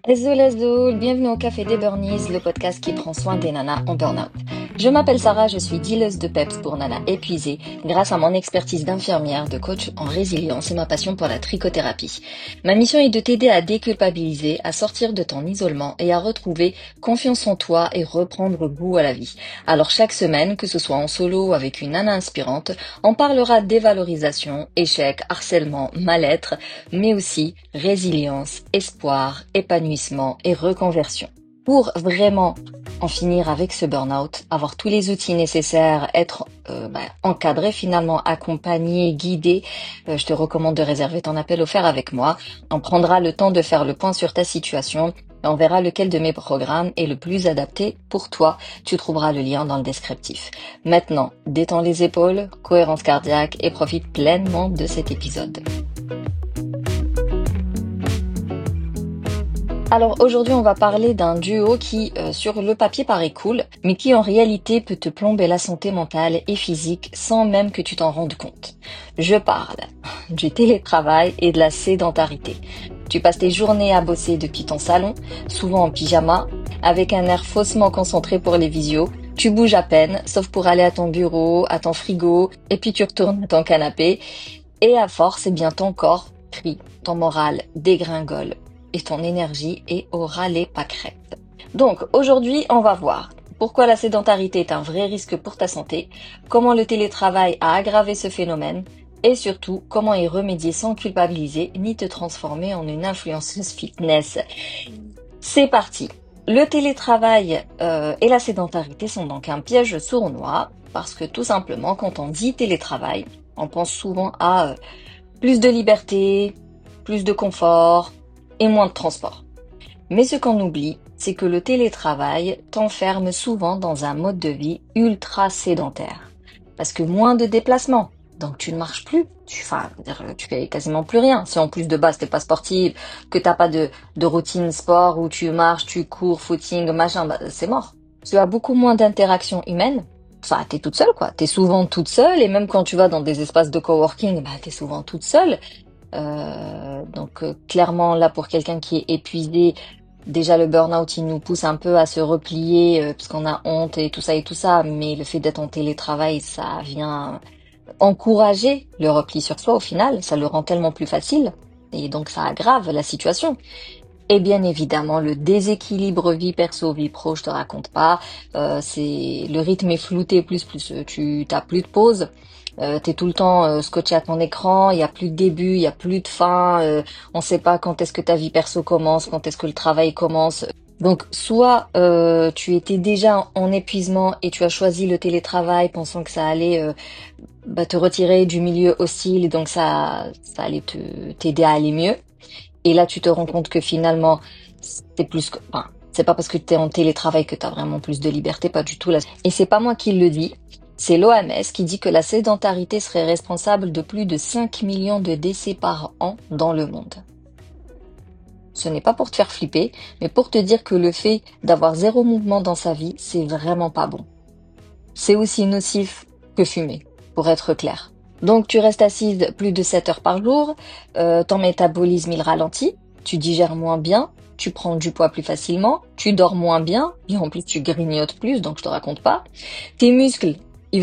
Hello, bienvenue au Café des Burnies, le podcast qui prend soin des nanas en burn-out. Je m'appelle Sarah, je suis dealeuse de peps pour nanas épuisées grâce à mon expertise d'infirmière, de coach en résilience et ma passion pour la trichothérapie. Ma mission est de t'aider à déculpabiliser, à sortir de ton isolement et à retrouver confiance en toi et reprendre goût à la vie. Alors chaque semaine, que ce soit en solo ou avec une nana inspirante, on parlera dévalorisation, échec, harcèlement, mal-être, mais aussi résilience, espoir, épanouissement et reconversion. Pour vraiment en finir avec ce burn-out, avoir tous les outils nécessaires, être encadré finalement, accompagné, guidé, je te recommande de réserver ton appel offert avec moi. On prendra le temps de faire le point sur ta situation et on verra lequel de mes programmes est le plus adapté pour toi. Tu trouveras le lien dans le descriptif. Maintenant, détends les épaules, cohérence cardiaque et profite pleinement de cet épisode. Alors aujourd'hui on va parler d'un duo qui sur le papier paraît cool, mais qui en réalité peut te plomber la santé mentale et physique sans même que tu t'en rendes compte. Je parle du télétravail et de la sédentarité. Tu passes tes journées à bosser depuis ton salon, souvent en pyjama, avec un air faussement concentré pour les visios. Tu bouges à peine, sauf pour aller à ton bureau, à ton frigo, et puis tu retournes à ton canapé. Et à force, ton corps crie, ton moral dégringole. Et ton énergie est au ras les pâquerettes. Donc aujourd'hui, on va voir pourquoi la sédentarité est un vrai risque pour ta santé, comment le télétravail a aggravé ce phénomène et surtout comment y remédier sans culpabiliser ni te transformer en une influenceuse fitness. C'est parti. Le télétravail et la sédentarité sont donc un piège sournois parce que tout simplement quand on dit télétravail, on pense souvent à plus de liberté, plus de confort, et moins de transport. Mais ce qu'on oublie, c'est que le télétravail t'enferme souvent dans un mode de vie ultra sédentaire. Parce que moins de déplacements, donc tu ne marches plus, tu fais quasiment plus rien. Si en plus de base t'es pas sportive, que t'as pas de routine sport où tu marches, tu cours, footing, machin, c'est mort. Tu as beaucoup moins d'interactions humaines. Enfin, t'es toute seule quoi. T'es souvent toute seule et même quand tu vas dans des espaces de coworking, t'es souvent toute seule. Donc clairement là pour quelqu'un qui est épuisé, déjà le burn-out il nous pousse un peu à se replier parce qu'on a honte et tout ça, mais le fait d'être en télétravail ça vient encourager le repli sur soi au final, ça le rend tellement plus facile et donc ça aggrave la situation. Et bien évidemment le déséquilibre vie perso vie pro je te raconte pas, c'est le rythme est flouté plus tu t'as plus de pause. T'es tout le temps scotché à ton écran, il y a plus de début, il y a plus de fin, on sait pas quand est-ce que ta vie perso commence, quand est-ce que le travail commence. Donc soit tu étais déjà en épuisement et tu as choisi le télétravail pensant que ça allait te retirer du milieu hostile et donc ça allait t'aider à aller mieux. Et là tu te rends compte que finalement c'est pas parce que t'es en télétravail que t'as vraiment plus de liberté, pas du tout là. Et c'est pas moi qui le dis. C'est l'OMS qui dit que la sédentarité serait responsable de plus de 5 millions de décès par an dans le monde. Ce n'est pas pour te faire flipper, mais pour te dire que le fait d'avoir zéro mouvement dans sa vie, c'est vraiment pas bon. C'est aussi nocif que fumer, pour être clair. Donc tu restes assise plus de 7 heures par jour, ton métabolisme il ralentit, tu digères moins bien, tu prends du poids plus facilement, tu dors moins bien, et en plus tu grignotes plus, donc je te raconte pas. Tes muscles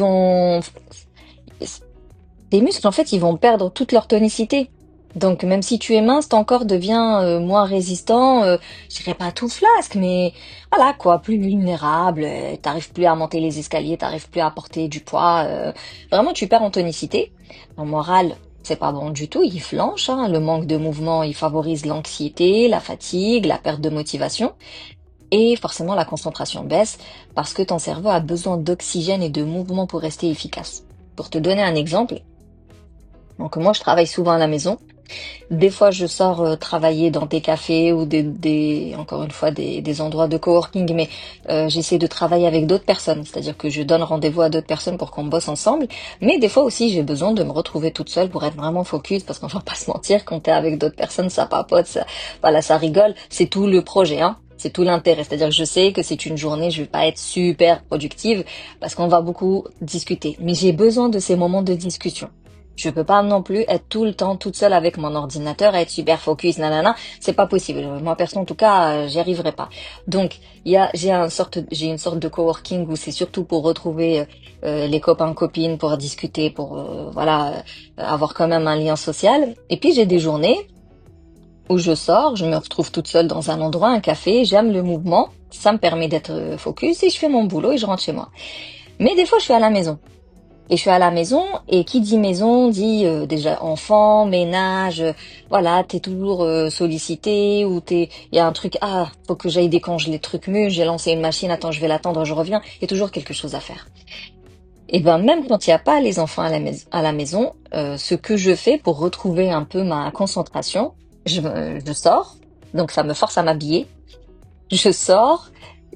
en fait, ils vont perdre toute leur tonicité. Donc, même si tu es mince, ton corps devient moins résistant, je dirais pas tout flasque, mais voilà quoi, plus vulnérable, t'arrives plus à monter les escaliers, t'arrives plus à porter du poids, vraiment tu perds en tonicité. Ton moral, c'est pas bon du tout, il flanche, le manque de mouvement, il favorise l'anxiété, la fatigue, la perte de motivation. Et forcément, la concentration baisse parce que ton cerveau a besoin d'oxygène et de mouvement pour rester efficace. Pour te donner un exemple, donc moi je travaille souvent à la maison. Des fois je sors travailler dans des cafés ou encore une fois des endroits de coworking, mais j'essaie de travailler avec d'autres personnes, c'est-à-dire que je donne rendez-vous à d'autres personnes pour qu'on bosse ensemble. Mais des fois aussi j'ai besoin de me retrouver toute seule pour être vraiment focus, parce qu'on va pas se mentir, quand t'es avec d'autres personnes, ça papote, ça rigole, c'est tout le projet, C'est tout l'intérêt, c'est-à-dire que je sais que c'est une journée, je vais pas être super productive parce qu'on va beaucoup discuter. Mais j'ai besoin de ces moments de discussion. Je peux pas non plus être tout le temps toute seule avec mon ordinateur, être super focus, nanana. C'est pas possible. Moi, perso, en tout cas, j'y arriverai pas. Donc, j'ai une sorte de coworking où c'est surtout pour retrouver les copains, copines, pour discuter, pour avoir quand même un lien social. Et puis, j'ai des journées où je sors, je me retrouve toute seule dans un endroit, un café, j'aime le mouvement, ça me permet d'être focus et je fais mon boulot et je rentre chez moi. Mais des fois, je suis à la maison. Et je suis à la maison, et qui dit maison dit déjà enfant, ménage, voilà, t'es toujours sollicité, ou il y a un truc, faut que j'aille décongeler les trucs mûrs, j'ai lancé une machine, attends, je vais l'attendre, je reviens, il y a toujours quelque chose à faire. Et ben même quand il n'y a pas les enfants à la maison, ce que je fais pour retrouver un peu ma concentration, je sors, donc ça me force à m'habiller, je sors.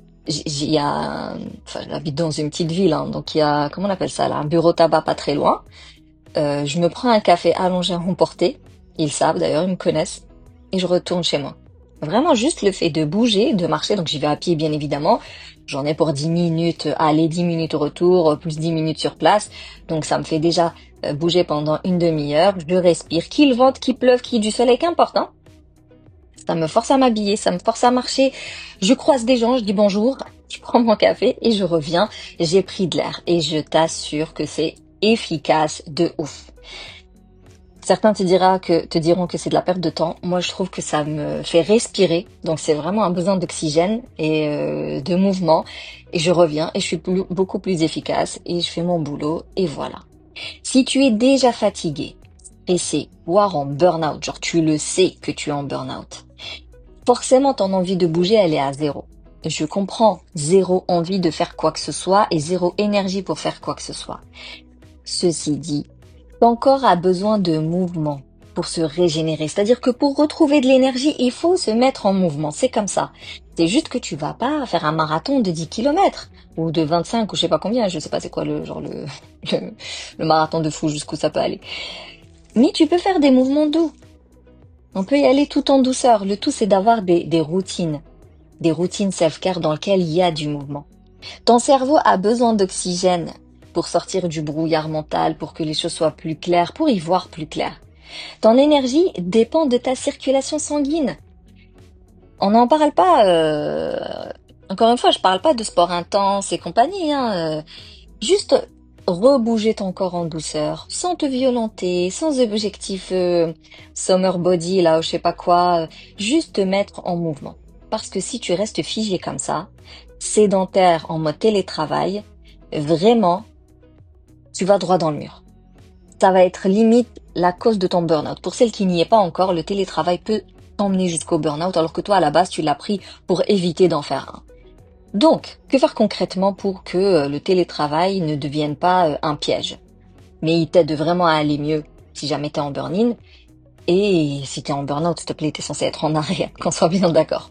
J'habite dans une petite ville, hein, donc il y a, comment on appelle ça là, un bureau tabac pas très loin. Je me prends un café allongé à emporter. Ils savent d'ailleurs, ils me connaissent. Et je retourne chez moi. Vraiment juste le fait de bouger, de marcher, donc j'y vais à pied bien évidemment. J'en ai pour 10 minutes aller, 10 minutes au retour, plus 10 minutes sur place. Donc ça me fait déjà bouger pendant une demi-heure. Je respire, qu'il vente, qu'il pleuve, qu'il y ait du soleil, qu'importe, hein. Ça me force à m'habiller, ça me force à marcher. Je croise des gens, je dis bonjour, je prends mon café et je reviens. J'ai pris de l'air et je t'assure que c'est efficace de ouf. Certains te diront que c'est de la perte de temps. Moi, je trouve que ça me fait respirer. Donc, c'est vraiment un besoin d'oxygène et de mouvement. Et je reviens et je suis beaucoup plus efficace et je fais mon boulot et voilà. Si tu es déjà fatigué, stressé, voire en burn-out, genre tu le sais que tu es en burn-out, forcément ton envie de bouger, elle est à zéro. Je comprends, zéro envie de faire quoi que ce soit et zéro énergie pour faire quoi que ce soit. Ceci dit, ton corps a besoin de mouvement pour se régénérer. C'est-à-dire que pour retrouver de l'énergie, il faut se mettre en mouvement. C'est comme ça. C'est juste que tu vas pas faire un marathon de 10 kilomètres ou de 25 ou je sais pas combien. Je sais pas c'est quoi le marathon de fou jusqu'où ça peut aller. Mais tu peux faire des mouvements doux. On peut y aller tout en douceur. Le tout, c'est d'avoir des routines self-care dans lesquelles il y a du mouvement. Ton cerveau a besoin d'oxygène pour sortir du brouillard mental, pour que les choses soient plus claires, pour y voir plus clair. Ton énergie dépend de ta circulation sanguine. On n'en parle pas, encore une fois, je parle pas de sport intense et compagnie, juste rebouger ton corps en douceur, sans te violenter, sans objectif summer body, là, ou je sais pas quoi, juste te mettre en mouvement. Parce que si tu restes figé comme ça, sédentaire en mode télétravail, vraiment, tu vas droit dans le mur. Ça va être limite la cause de ton burn-out. Pour celle qui n'y est pas encore, le télétravail peut t'emmener jusqu'au burn-out, alors que toi, à la base, tu l'as pris pour éviter d'en faire un. Donc, que faire concrètement pour que le télétravail ne devienne pas un piège? Mais il t'aide vraiment à aller mieux si jamais t'es en burn-in. Et si t'es en burn-out, s'il te plaît, t'es censé être en arrêt, qu'on soit bien d'accord.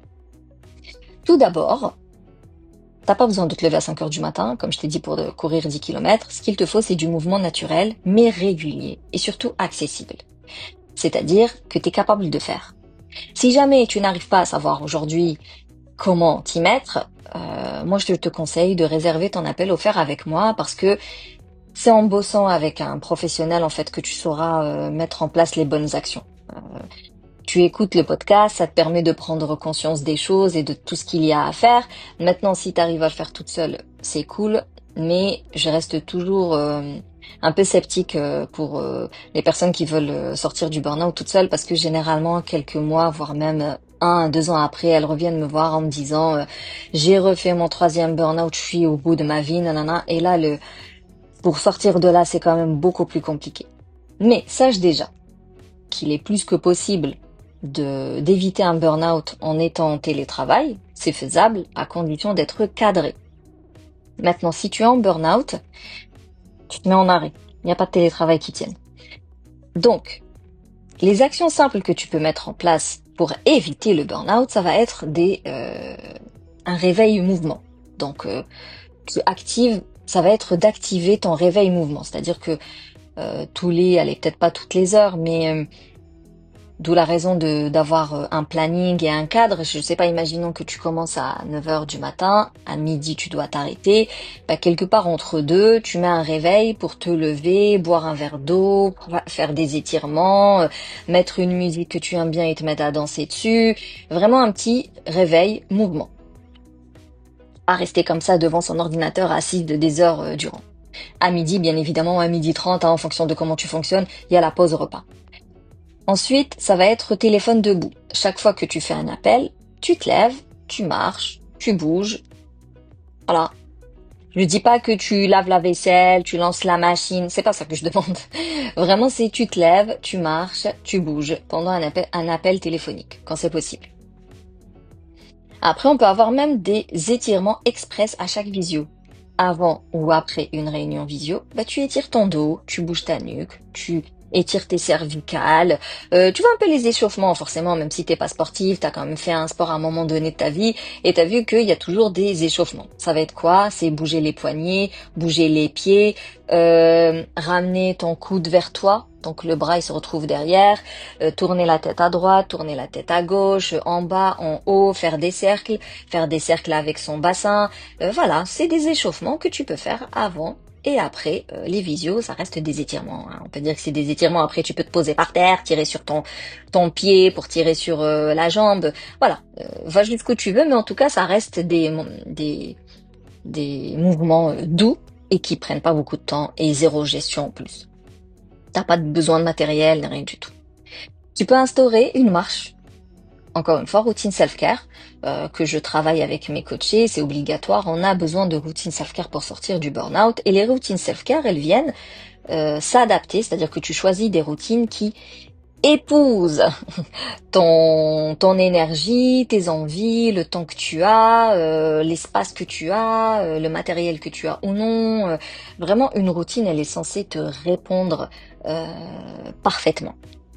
Tout d'abord, t'as pas besoin de te lever à 5 heures du matin, comme je t'ai dit, pour courir 10 km. Ce qu'il te faut, c'est du mouvement naturel, mais régulier, et surtout accessible. C'est-à-dire que t'es capable de faire. Si jamais tu n'arrives pas à savoir aujourd'hui comment t'y mettre, moi je te conseille de réserver ton appel offert avec moi, parce que c'est en bossant avec un professionnel en fait que tu sauras mettre en place les bonnes actions. Tu écoutes le podcast, ça te permet de prendre conscience des choses et de tout ce qu'il y a à faire. Maintenant, si tu arrives à le faire toute seule, c'est cool, mais je reste toujours un peu sceptique pour les personnes qui veulent sortir du burn-out toute seule, parce que généralement, quelques mois, voire même 1 à 2 ans après, elles reviennent me voir en me disant j'ai refait mon 3e burn-out, je suis au bout de ma vie, nanana. Et là, pour sortir de là, c'est quand même beaucoup plus compliqué. Mais sache déjà qu'il est plus que possible d'éviter un burn-out en étant en télétravail. C'est faisable à condition d'être cadré. Maintenant, si tu es en burn-out, tu te mets en arrêt. Il n'y a pas de télétravail qui tienne. Donc, les actions simples que tu peux mettre en place pour éviter le burn-out, ça va être un réveil mouvement. Donc, ça va être d'activer ton réveil mouvement. C'est-à-dire que allez, peut-être pas toutes les heures, mais D'où la raison d'avoir un planning et un cadre. Je sais pas, imaginons que tu commences à 9 heures du matin, à midi tu dois t'arrêter. Bah, quelque part entre deux, tu mets un réveil pour te lever, boire un verre d'eau, faire des étirements, mettre une musique que tu aimes bien et te mettre à danser dessus. Vraiment un petit réveil mouvement. Pas rester comme ça devant son ordinateur assis des heures durant. À midi, bien évidemment, à 12h30, en fonction de comment tu fonctionnes, il y a la pause repas. Ensuite, ça va être téléphone debout. Chaque fois que tu fais un appel, tu te lèves, tu marches, tu bouges. Voilà. Je dis pas que tu laves la vaisselle, tu lances la machine, c'est pas ça que je demande. Vraiment, c'est tu te lèves, tu marches, tu bouges pendant un appel téléphonique, quand c'est possible. Après, on peut avoir même des étirements express à chaque visio. Avant ou après une réunion visio, bah, tu étires ton dos, tu bouges ta nuque, tu étires tes cervicales, tu vois un peu les échauffements forcément, même si t'es pas sportif, t'as quand même fait un sport à un moment donné de ta vie et t'as vu qu'il y a toujours des échauffements. Ça va être quoi? C'est bouger les poignets, bouger les pieds, ramener ton coude vers toi. Donc le bras il se retrouve derrière, tourner la tête à droite, tourner la tête à gauche, en bas, en haut, faire des cercles avec son bassin. Voilà, c'est des échauffements que tu peux faire avant et après les visios, ça reste des étirements. Hein. On peut dire que c'est des étirements. Après, tu peux te poser par terre, tirer sur ton pied pour tirer sur la jambe. Voilà, va jusqu'où tu veux, mais en tout cas, ça reste des mouvements doux et qui prennent pas beaucoup de temps et zéro gestion en plus. T'as pas besoin de matériel, rien du tout. Tu peux instaurer une marche. Encore une fois, routine self-care, que je travaille avec mes coachés, c'est obligatoire. On a besoin de routine self-care pour sortir du burn-out. Et les routines self-care, elles viennent s'adapter, c'est-à-dire que tu choisis des routines qui épousent ton énergie, tes envies, le temps que tu as, l'espace que tu as, le matériel que tu as ou non. Vraiment, une routine, elle est censée te répondre parfaitement.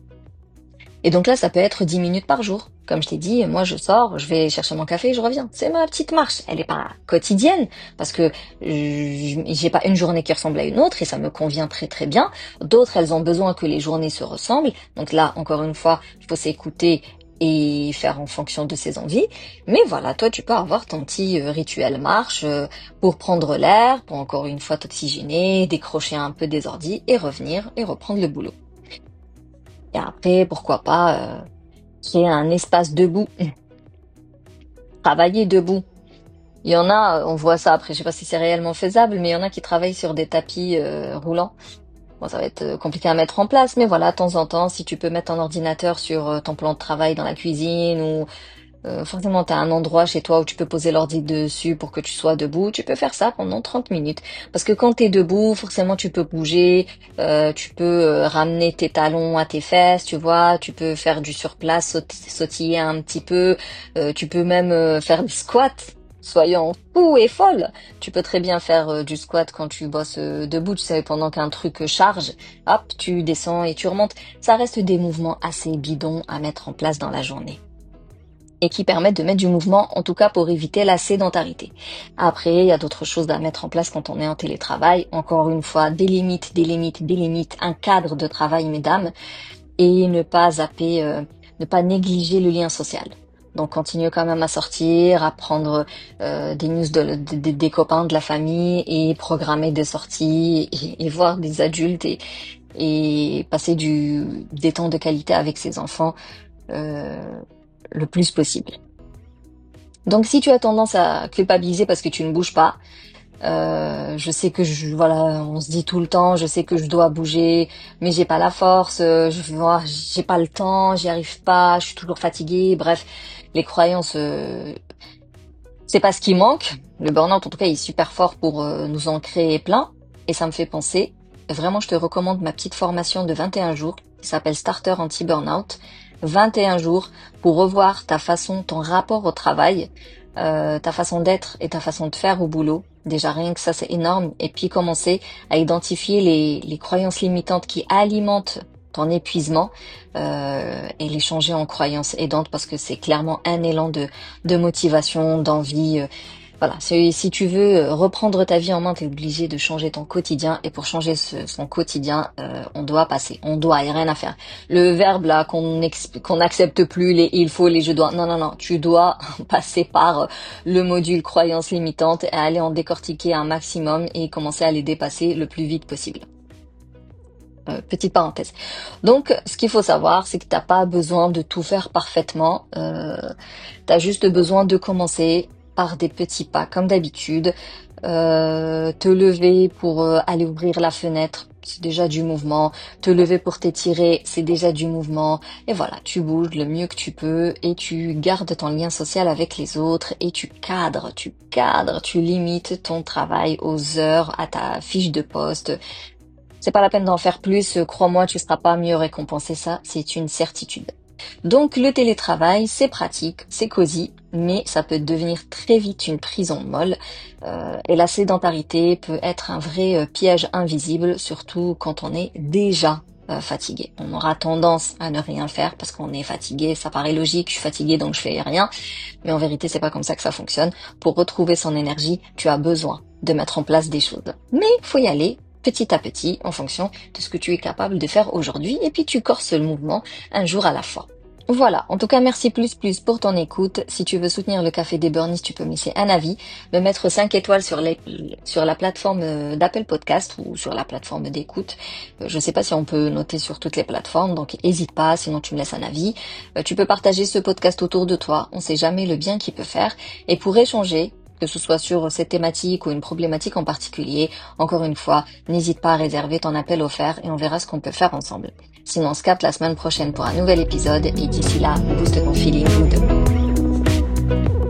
Et donc là, ça peut être 10 minutes par jour. Comme je t'ai dit, moi je sors, je vais chercher mon café et je reviens. C'est ma petite marche. Elle est pas quotidienne parce que j'ai pas une journée qui ressemble à une autre et ça me convient très très bien. D'autres, elles ont besoin que les journées se ressemblent. Donc là, encore une fois, il faut s'écouter et faire en fonction de ses envies. Mais voilà, toi, tu peux avoir ton petit rituel marche pour prendre l'air, pour encore une fois t'oxygéner, décrocher un peu des ordis et revenir et reprendre le boulot. Et après, pourquoi pas créer un espace debout, travailler debout. Il y en a, on voit ça après, je sais pas si c'est réellement faisable, mais il y en a qui travaillent sur des tapis roulants. Bon, ça va être compliqué à mettre en place, mais voilà, de temps en temps, si tu peux mettre ton ordinateur sur ton plan de travail dans la cuisine ou forcément, tu as un endroit chez toi où tu peux poser l'ordi dessus pour que tu sois debout. Tu peux faire ça pendant 30 minutes. Parce que quand tu es debout, forcément, tu peux bouger, tu peux ramener tes talons à tes fesses, tu vois, tu peux faire du surplace, sautiller un petit peu, tu peux même faire du squat. Soyons fous et folles. Tu peux très bien faire du squat quand tu bosses debout, tu sais, pendant qu'un truc charge. Hop, tu descends et tu remontes. Ça reste des mouvements assez bidons à mettre en place dans la journée et qui permettent de mettre du mouvement, en tout cas pour éviter la sédentarité. Après, il y a d'autres choses à mettre en place quand on est en télétravail. Encore une fois, des limites, un cadre de travail, mesdames, et ne pas zapper, ne pas négliger le lien social. Donc, continuez quand même à sortir, à prendre des news des copains, de la famille, et programmer des sorties, et voir des adultes, et passer des temps de qualité avec ses enfants, le plus possible. Donc si tu as tendance à culpabiliser parce que tu ne bouges pas, je sais que voilà, on se dit tout le temps, je sais que je dois bouger, mais j'ai pas la force, j'ai pas le temps, j'y arrive pas, je suis toujours fatiguée, bref, les croyances, c'est pas ce qui manque. Le burn-out en tout cas il est super fort pour nous en créer plein, et ça me fait penser, vraiment je te recommande ma petite formation de 21 jours qui s'appelle Starter Anti-Burnout. 21 jours pour revoir ta façon, ton rapport au travail, ta façon d'être et ta façon de faire au boulot. Déjà rien que ça c'est énorme. Et puis commencer à identifier les croyances limitantes qui alimentent ton épuisement et les changer en croyances aidantes parce que c'est clairement un élan de motivation, d'envie. Voilà, si tu veux reprendre ta vie en main, t'es obligé de changer ton quotidien. Et pour changer son quotidien, on doit passer. On doit, y a rien à faire. Le verbe là qu'on n'accepte plus, les il faut, les je dois. Non, non, non. Tu dois passer par le module croyances limitantes et aller en décortiquer un maximum et commencer à les dépasser le plus vite possible. Petite parenthèse. Donc, ce qu'il faut savoir, c'est que t'as pas besoin de tout faire parfaitement. T'as juste besoin de commencer par des petits pas, comme d'habitude. Te lever pour aller ouvrir la fenêtre, c'est déjà du mouvement. Te lever pour t'étirer, c'est déjà du mouvement. Et voilà, tu bouges le mieux que tu peux et tu gardes ton lien social avec les autres et tu cadres, tu limites ton travail aux heures, à ta fiche de poste. C'est pas la peine d'en faire plus, crois-moi, tu seras pas mieux récompensé, ça, c'est une certitude. Donc le télétravail, c'est pratique, c'est cosy, mais ça peut devenir très vite une prison molle. Et la sédentarité peut être un vrai piège invisible, surtout quand on est déjà fatigué. On aura tendance à ne rien faire parce qu'on est fatigué, ça paraît logique, je suis fatigué donc je fais rien. Mais en vérité, c'est pas comme ça que ça fonctionne. Pour retrouver son énergie, tu as besoin de mettre en place des choses. Mais faut y aller petit à petit, en fonction de ce que tu es capable de faire aujourd'hui, et puis tu corses le mouvement un jour à la fois. Voilà, en tout cas, merci plus pour ton écoute. Si tu veux soutenir le Café des Burnies, tu peux me laisser un avis, me mettre 5 étoiles sur la plateforme d'Apple Podcast ou sur la plateforme d'écoute. Je sais pas si on peut noter sur toutes les plateformes, donc hésite pas, sinon tu me laisses un avis. Tu peux partager ce podcast autour de toi, on sait jamais le bien qu'il peut faire. Et pour échanger, que ce soit sur cette thématique ou une problématique en particulier, encore une fois, n'hésite pas à réserver ton appel offert et on verra ce qu'on peut faire ensemble. Sinon, on se capte la semaine prochaine pour un nouvel épisode et d'ici là, booste ton feeling good.